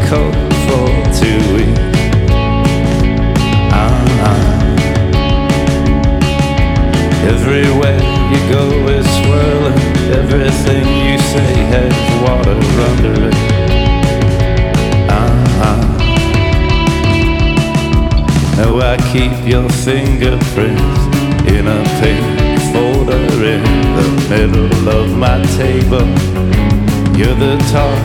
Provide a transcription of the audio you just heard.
coat for 2 weeks. Everywhere you go is swirling. Everything you say has water under it. Now I keep your fingerprints in a pink folder in the middle of my table. You're the talk